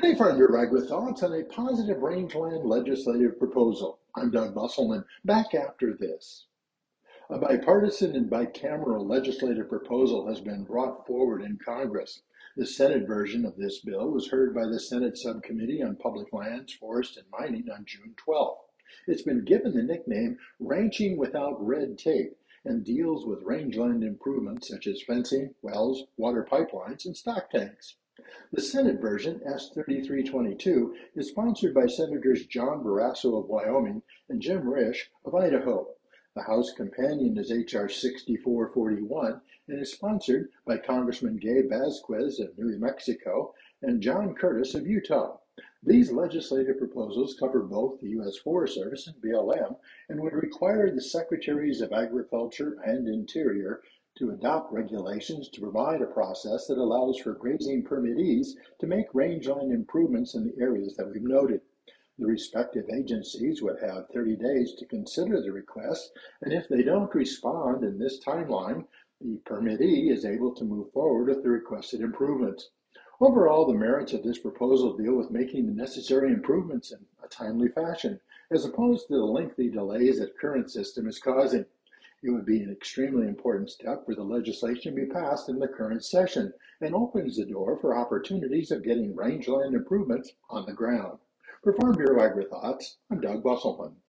Today, Farm Bureau Ag with thoughts on a positive rangeland legislative proposal. I'm Doug Busselman, back after this. A bipartisan and bicameral legislative proposal has been brought forward in Congress. The Senate version of this bill was heard by the Senate Subcommittee on Public Lands, Forest, and Mining on June 12th. It's been given the nickname Ranching Without Red Tape and deals with rangeland improvements such as fencing, wells, water pipelines, and stock tanks. The Senate version, S 3322, is sponsored by Senators John Barrasso of Wyoming and Jim Risch of Idaho. The House companion is H.R. 6441 and is sponsored by Congressman Gabe Vasquez of New Mexico and John Curtis of Utah. These legislative proposals cover both the U.S. Forest Service and BLM and would require the Secretaries of Agriculture and Interior to adopt regulations to provide a process that allows for grazing permittees to make rangeland improvements in the areas that we've noted. The respective agencies would have 30 days to consider the request, and if they don't respond in this timeline, the permittee is able to move forward with the requested improvements. Overall, the merits of this proposal deal with making the necessary improvements in a timely fashion, as opposed to the lengthy delays that current system is causing. It would be an extremely important step for the legislation to be passed in the current session and opens the door for opportunities of getting rangeland improvements on the ground. For Farm Bureau AgriThoughts, I'm Doug Busselman.